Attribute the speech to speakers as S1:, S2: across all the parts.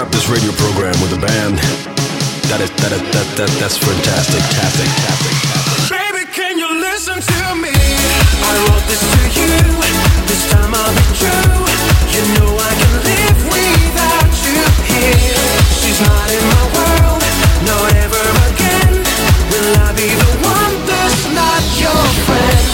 S1: interrupt this radio program with a band that's fantastic, fantastic.
S2: Baby, can you listen to me? I wrote this to you. This time I'll be true. You know I can live without you here. She's not in my world, no, never again. Will I be the one that's not your friend?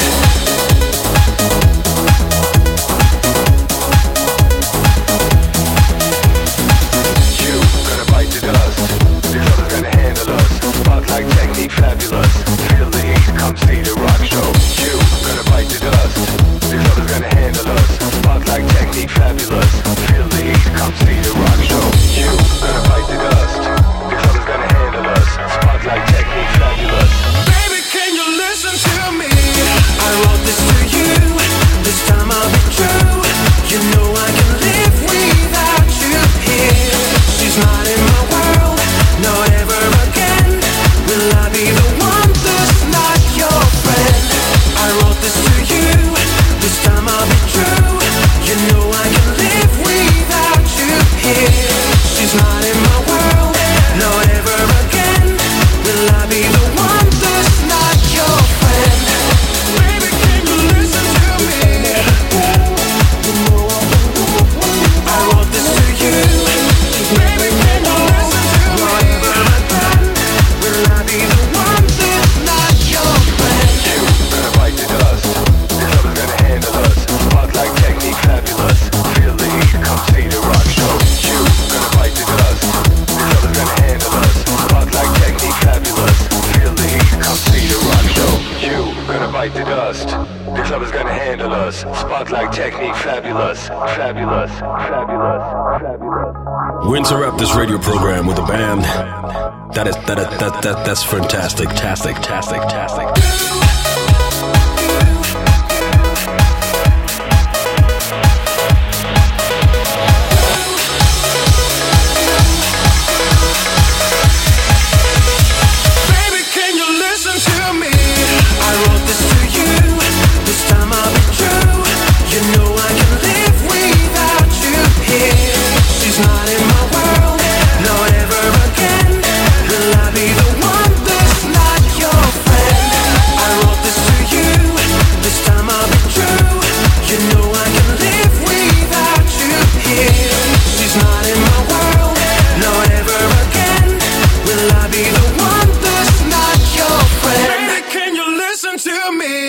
S3: You gonna bite the dust. This other's gonna handle us. Spark like technique, fabulous. Feel the heat, come see the rock show. You gonna bite the dust. This other's gonna handle us. Spark like technique, fabulous. Feel the heat, come see the rock show. You gonna bite the dust. This other's gonna handle us. Spark like technique, fabulous.
S2: Baby, can you listen to me? I wrote this to you. This time I'll be true. You know I can live without you here. She's not in my world, no, never again. Will I be the one that's not your friend? I wrote this to you. This time I'll be true. You know I can live without you here. She's not in my world, no, never again. Will I be the one that's not your friend? Baby, can you listen to me? I wrote this to you. Baby, can you listen to me? Will I be the one that's not your friend?
S3: You gonna bite the dust. This other's gonna handle us. Spark like technique, fabulous. Feel the heat, come see the rock show. You gonna bite the dust. This other's gonna handle us. Spark like technique, fabulous. Feel the heat, come see the rock show. You gonna bite the dust. This other's gonna handle us. Spark like technique, fabulous, fabulous, fabulous, fabulous.
S1: We interrupt this radio program with a band that's fantastic, fantastic.
S2: Baby, can you listen to me? I wrote this to you. This time I'll be true. You know I can live without you here. She's not in my world, no, never again. Will I be the one that's not your friend? I wrote this to you. This time I'll be true. You know I can live without you here. She's not in my world, no, never again. Will I be the one that's not your friend? Baby, can you listen to me?